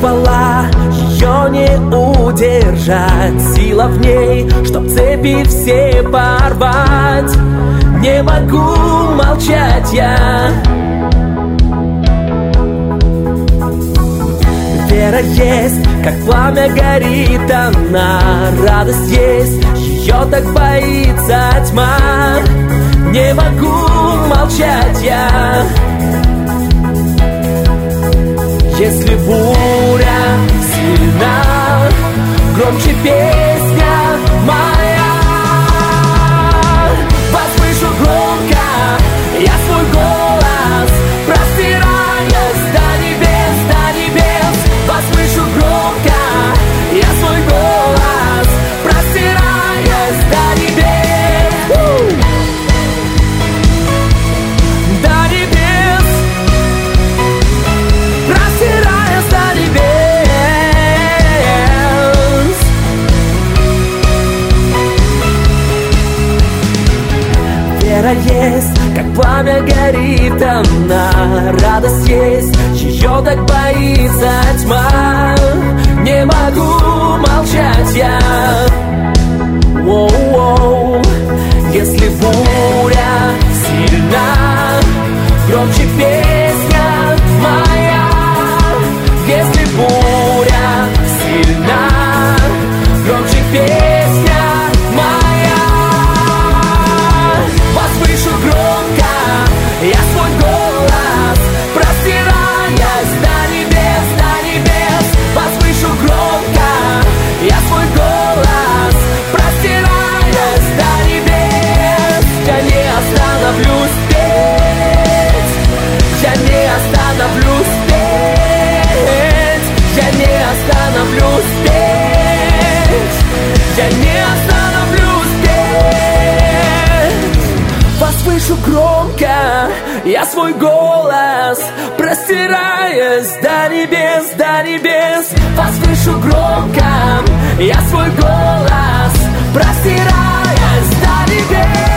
спала, ее не удержать. Сила в ней, чтоб цепи все порвать. Не могу молчать я. Вера есть, как пламя горит она. Радость есть, ее так боится тьма. Не могу молчать я. Если буря сильна, громче песня моя. Возвышу громко я свой голос, простираясь до небес, до небес. Возвышу громко я свой голос, простираясь до небес. Есть, как пламя горит она. Радость есть, ее так боится тьма. Не могу молчать я. Воу-воу. Если буря сильна, громче песня моя. Если буря сильна, громче песня моя. Возвышу громко я свой голос, простираясь до небес, до небес. Возвышу громко я свой голос, простираясь до небес. Я не остановлюсь петь, я не остановлюсь петь, я не остановлюсь петь, я не остановлюсь петь. Возвышу громко я свой голос, простираясь до небес, до небес. Возвышу громко я свой голос, простираясь до небес.